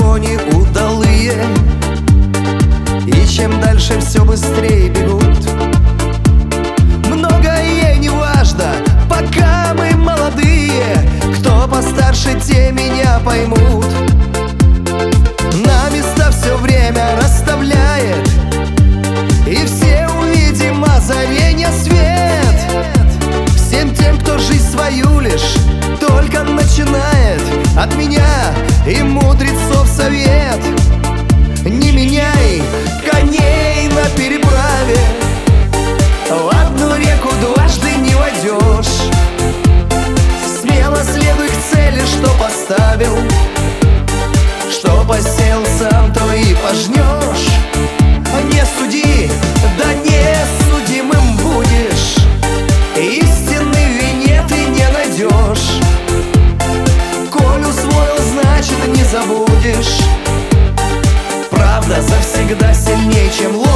погони удалые, и чем дальше, все быстрее бегут. Многое не важно, пока мы молодые. Кто постарше, те меня поймут. На места все время расставляет, и все увидим озаренье свет. Всем тем, кто жизнь свою лишь только начинает, от меня и мудрецов совет: не меняй коней на переправе, в одну реку дважды не войдешь. Смело следуй к цели, что поставил, что посеял сам, то и пожнешь. Не суди, да не судимым будешь, истины в вине ты не найдешь. Коль усвоил, значит не забудешь. Правда завсегда сильнее, чем ложь.